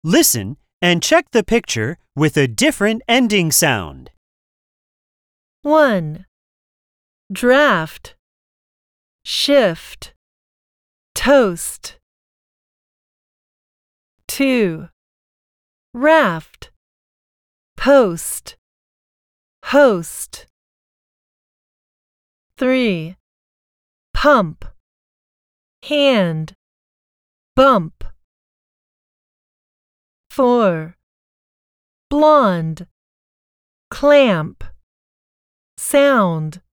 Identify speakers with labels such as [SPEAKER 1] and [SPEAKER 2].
[SPEAKER 1] Listen and check the picture with a different ending sound.
[SPEAKER 2] 1. Draft, shift, toast. 2. Raft, post, host. 3. Pump, hand, bump. 4. Blonde, clamp, sound.